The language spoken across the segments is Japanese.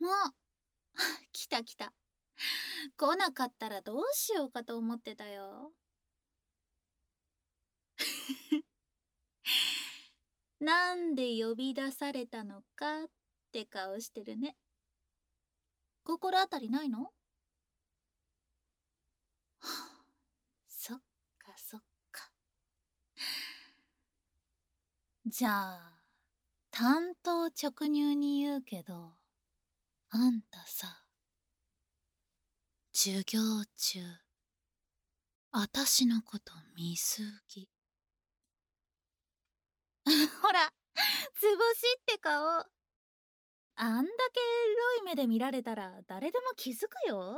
あ、来た来た。来なかったらどうしようかと思ってたよ。なんで呼び出されたのかって顔してるね。心当たりないの？はあ、そっかそっか。じゃあ、単刀直入に言うけど、あんたさ、授業中、あたしのこと見すぎ。ほら、図星って顔。あんだけエロい目で見られたら誰でも気づくよ。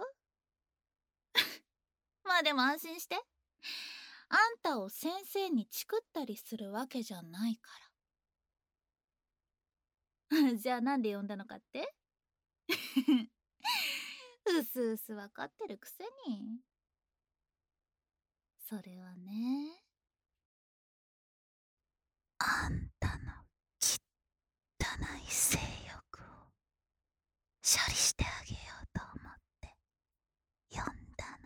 まあでも安心して。あんたを先生にチクったりするわけじゃないから。じゃあなんで呼んだのかって？うすうすわかってるくせに。それはね。あんたの汚い性欲を処理してあげようと思って呼んだ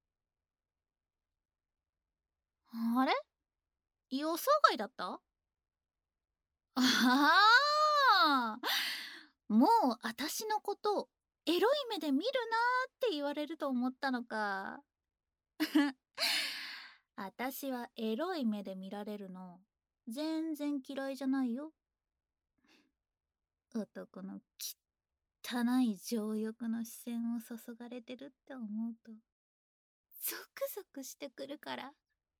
の。あれ？予想外だった？ああ、もうあたしのことエロい目で見るなーって言われると思ったのか。あたしはエロい目で見られるの全然嫌いじゃないよ。男の汚い情欲の視線を注がれてるって思うとゾクゾクしてくるから。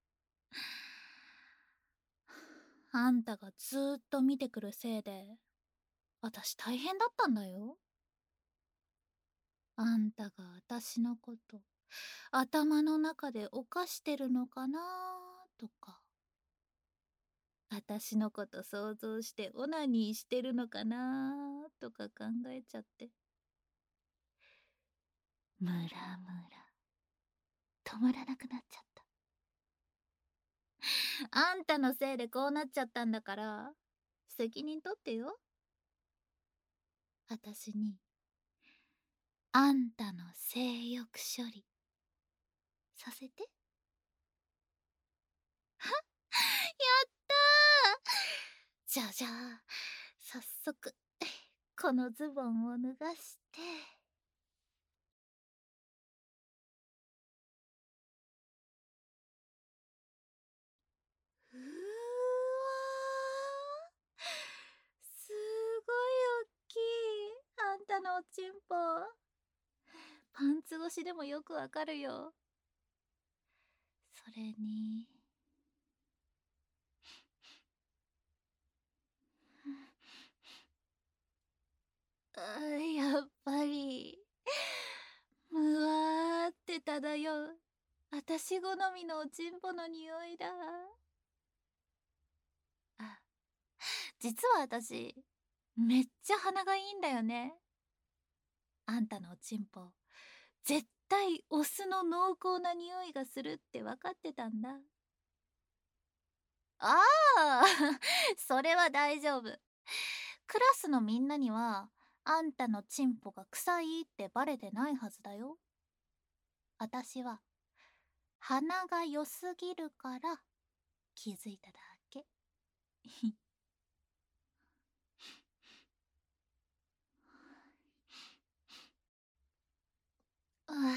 あんたがずーっと見てくるせいで私大変だったんだよ。あんたが私のこと頭の中で犯してるのかなとか、私のこと想像してオナニーしてるのかなとか考えちゃって、ムラムラ止まらなくなっちゃった。あんたのせいでこうなっちゃったんだから責任取ってよ。私にあんたの性欲処理させて。はっ、やったー。じゃあ早速このズボンを脱がして。うーわー、すごいおっきい。あんたのおちんぽパンツ越しでもよくわかるよ。それにやっぱりむわーって漂うあたし好みのおちんぽの匂いだ。あ、実は私めっちゃ鼻がいいんだよね。あんたのおちんぽ絶対オスの濃厚な匂いがするって分かってたんだ。ああそれは大丈夫。クラスのみんなにはあんたのチンポが臭いってバレてないはずだよ。あたしは鼻が良すぎるから気づいただけ。うわ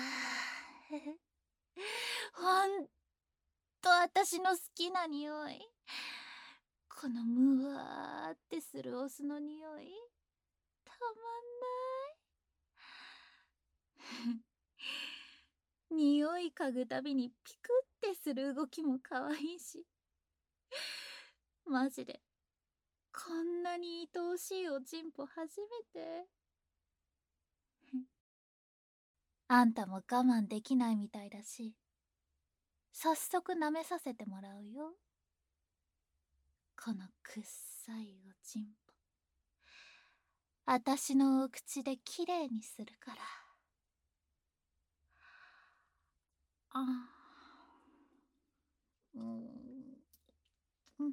ほんと私の好きな匂い。このムワーってするオスの匂いたまんない。匂い嗅ぐたびにピクってする動きも可愛いし、マジでこんなに愛おしいおちんぽ初めて。あんたも我慢できないみたいだし、早速舐めさせてもらうよ。このくっさいおちんぽあたしのお口できれいにするから。あ、うん、うん、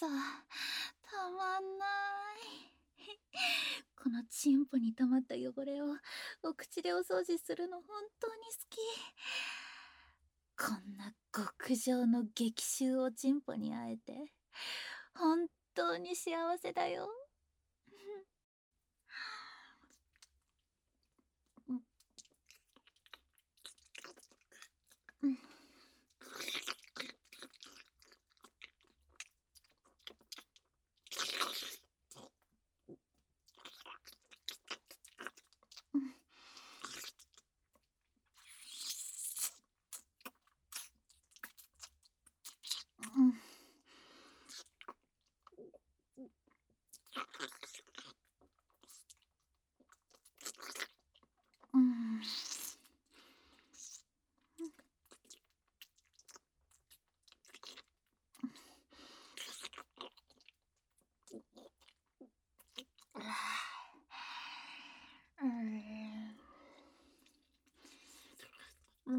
さ、たまんない。このチンポに溜まった汚れをお口でお掃除するの本当に好き。こんな極上の激臭おチンポに会えて本当に幸せだよ。うんうんうんうん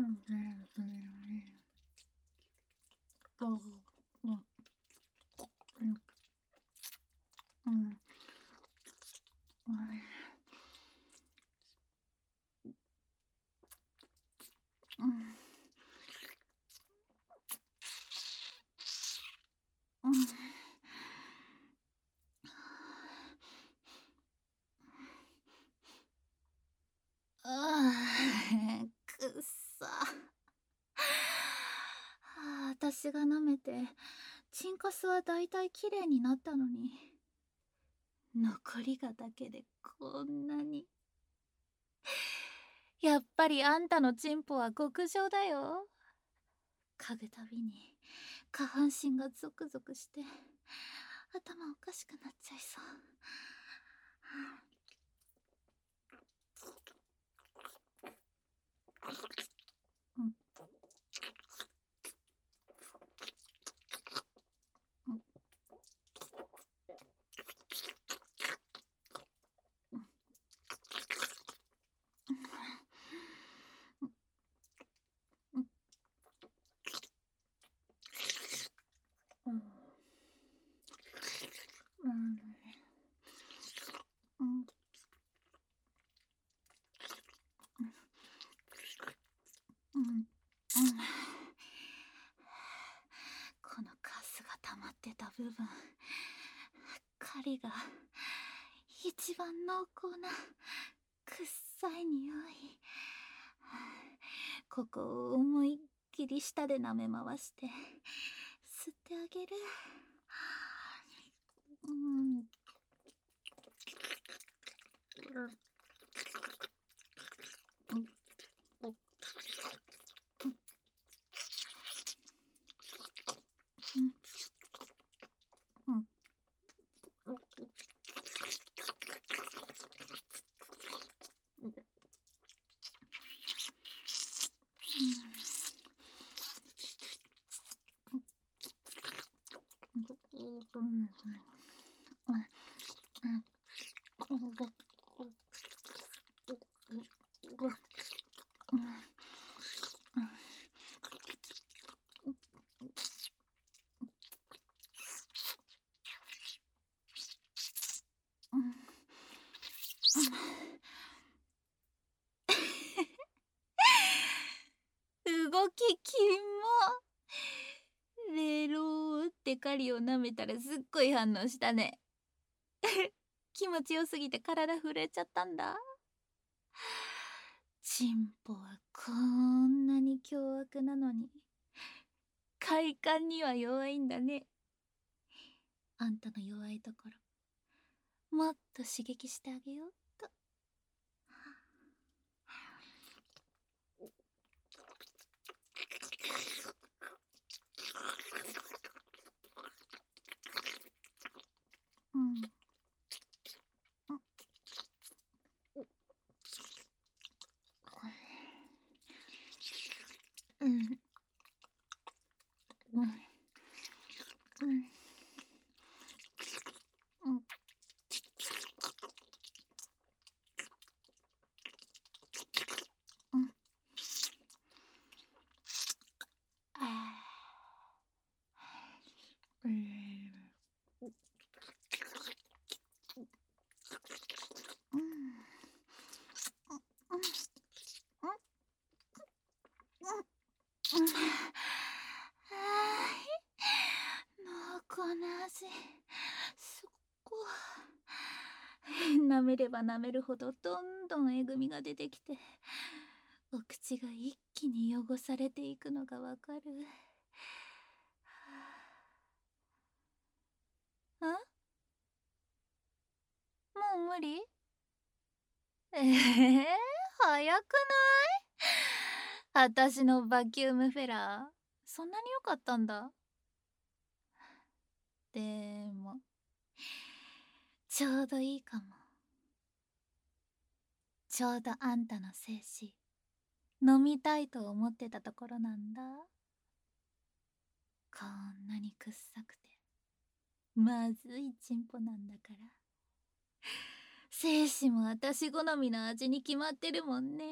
くっさ。私が舐めてチンカスはだいたいきれいになったのに、残りがだけでこんなに。やっぱりあんたのチンポは極上だよ。嗅ぐたびに下半身がゾクゾクして頭おかしくなっちゃいそう。うんうんうんうんうんうんうんこのカスが溜まってた部分、狩りが一番濃厚なくっさい匂い。ここを思いっきり舌で舐め回して吸ってあげる。うんうん動ききも。レローって狩りを舐めたらすっごい反応したね。気持ちよすぎて体震えちゃったんだ。チンポはこんなに凶悪なのに快感には弱いんだね。あんたの弱いところもっと刺激してあげようっと。うんうんうんうんうんうんあーうんそこ。舐めれば舐めるほどどんどんえぐみが出てきて、お口が一気に汚されていくのがわかる。ん？もう無理？早くない？私のバキュームフェラーそんなに良かったんだ。でもちょうどいいかも。ちょうどあんたの精子飲みたいと思ってたところなんだ。こんなにくっさくてまずいチンポなんだから。精子も私好みの味に決まってるもんね。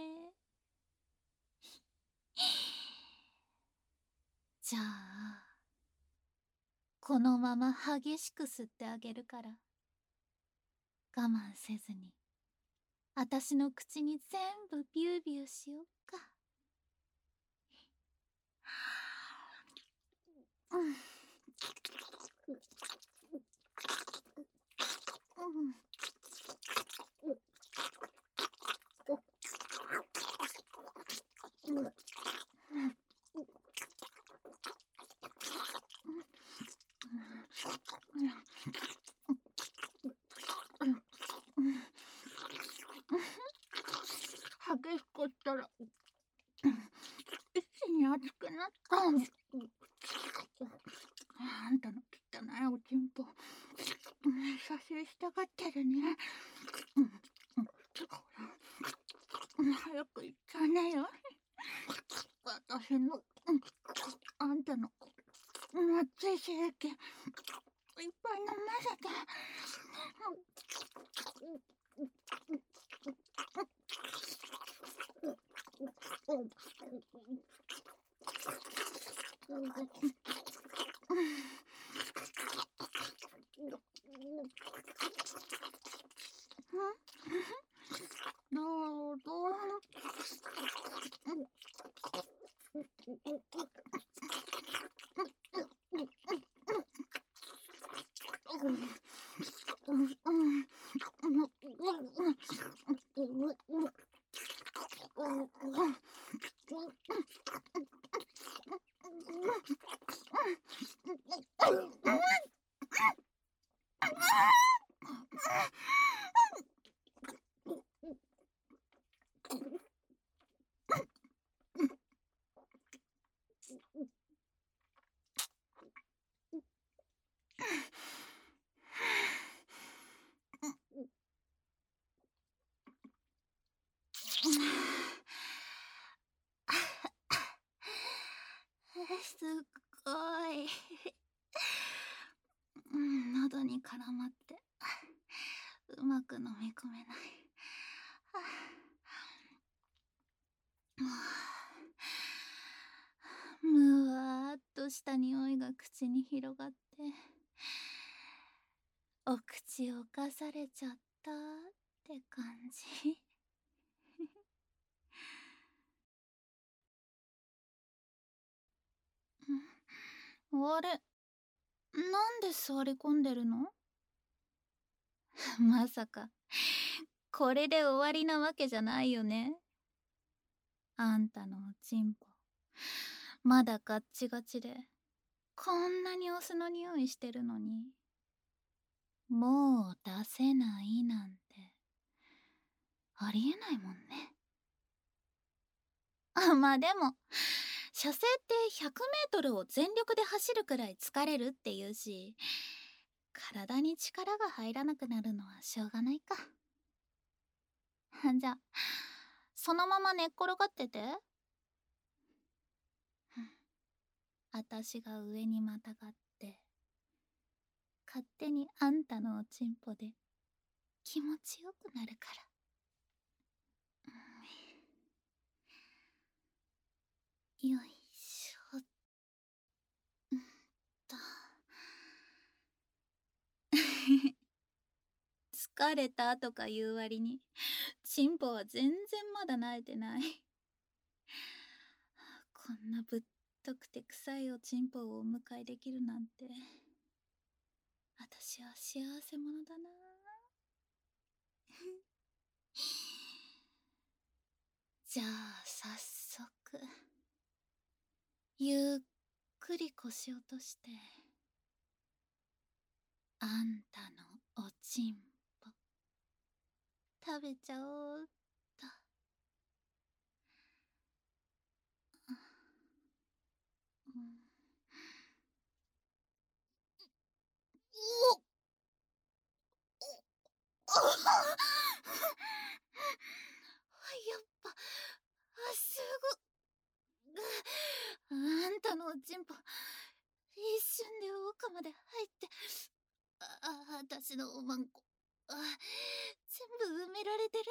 じゃあこのまま激しく吸ってあげるから、我慢せずに私の口に全部ビュービューしよっか。うん。うん。激しくったら一気に熱くなった。あんたの汚いおちんぽ撮影したがってるね。早く行かねよ。私のあんたの熱い刺激いっぱい飲ませて。どうぞ。すっごい喉に絡まってうまく飲み込めない。むわーっとした匂いが口に広がって、お口を侵されちゃったって感じ。あれ、なんで座り込んでるの？まさかこれで終わりなわけじゃないよね。あんたのおちんぽまだガッチガチでこんなにお酢の匂いしてるのに、もう出せないなんてありえないもんね。まあでも射精って100メートルを全力で走るくらい疲れるって言うし、体に力が入らなくなるのはしょうがないか。じゃあそのまま寝っ転がってて。あたしが上にまたがって勝手にあんたのおちんぽで気持ちよくなるから。よいしょっと。疲れたとか言う割にチンポは全然まだ慣れてない。こんなぶっとくて臭いおちんぽをお迎えできるなんて私は幸せ者だな。じゃあ早速ゆっくり腰落としてあんたのおちんぽ食べちゃおうっと。うん、おやっぱすごあんたのおちんぽ一瞬で奥まで入って私のおまんこ全部埋められてる。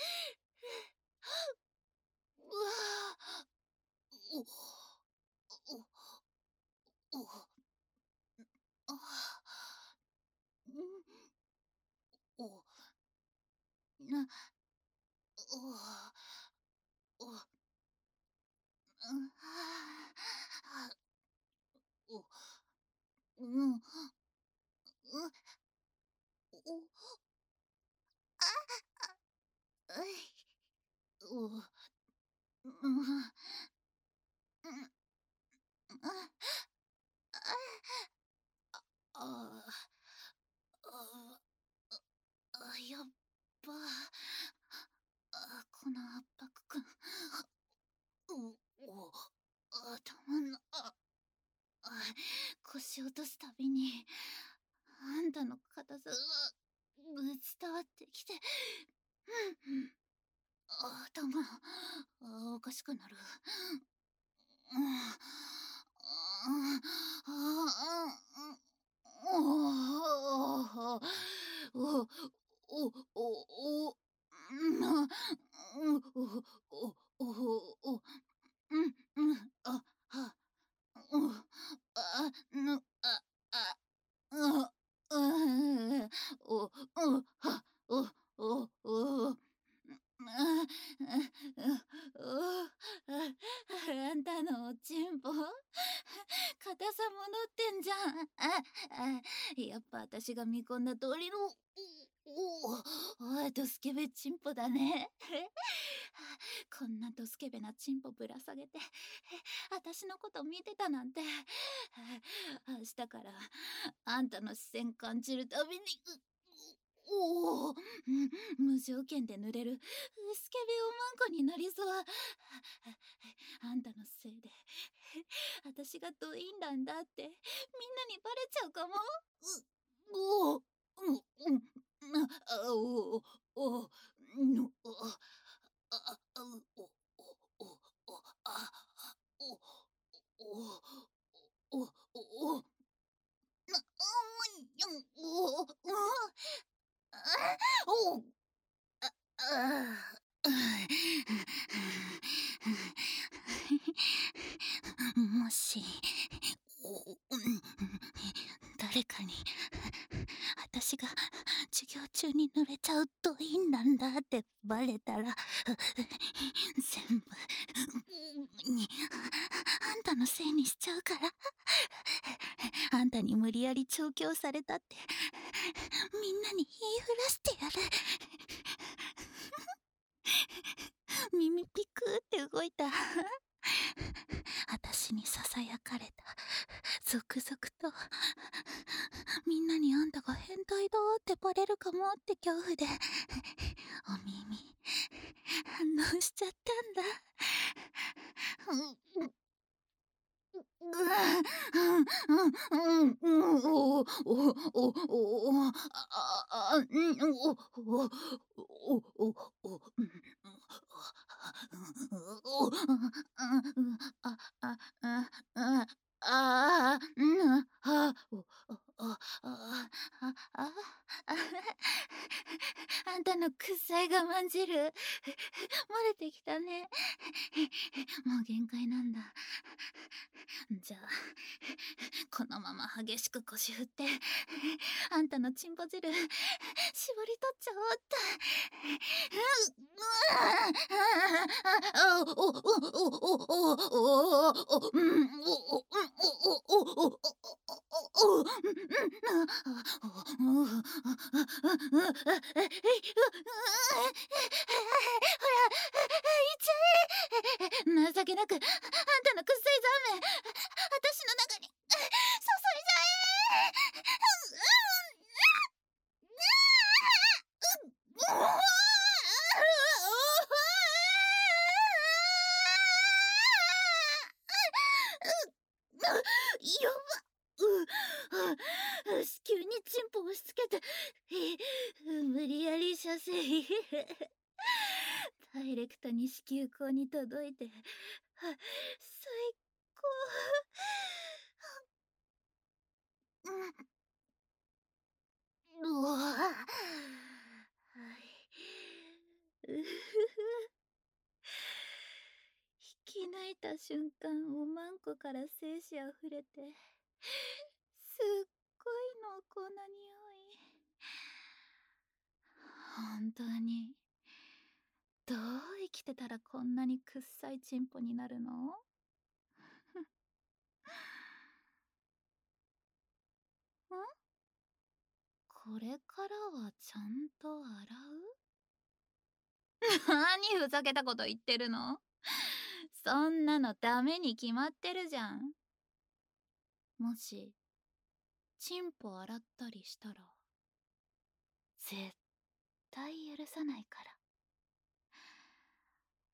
うわおおおおなおおおうんうおおうんあやっばこの圧迫感頭の腰落とすたびにあんたの硬さがぶち伝わってきて、頭おかしくなる。あんたのおちんぽ硬さ戻ってんじゃん。やっぱ私が見込んだ通りのドスケベチンポだね。こんなドスケベなチンポぶら下げて私のこと見てたなんて。明日からあんたの視線感じるたびに無条件で濡れるスケベおまんこになりそう。あんたのせいで私がドインランだってみんなにバレちゃうかも。おおおおおもし誰かに私が授業中に濡れちゃうといいんだってバレたら全部あんたのせいにしちゃうから。あんたに無理やり調教されたってみんなに言いふらしてやる。耳ピクって動いた。私にささやかれた。続々とみんなにあんたが変態だってバレるかもって恐怖でお耳反応しちゃったんだ。あんたの臭い我慢汁漏れてきたね。もう限界なんだ。じゃあこのまま激しく腰振ってあんたのチンポ汁絞り取っちゃおうっと。 情けなくあんたのくっさいザーメン私の中に注いじゃえ。やば子宮にチンポ押し付けて無理やり射精ダイレクトに子宮口に届いて最高。うわ引き抜いた瞬間おまんこから精子あふれてすっごい濃厚な匂い。本当にどう生きてたらこんなにくっさいチンポになるの？これからはちゃんと洗う？何ふざけたこと言ってるの？そんなのダメに決まってるじゃん。もしチンポ洗ったりしたら絶対許さないから。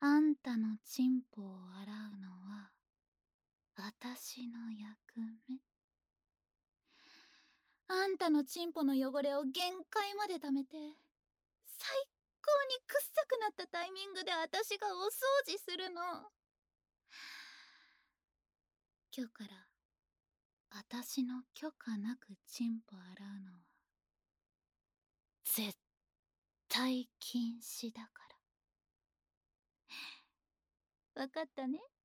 あんたのチンポを洗うのは私の役目。あんたのチンポの汚れを限界まで溜めて最高にくっさくなったタイミングで私がお掃除するの。今日から私の許可なくチンポ洗うのは絶対禁止だから。わかったね？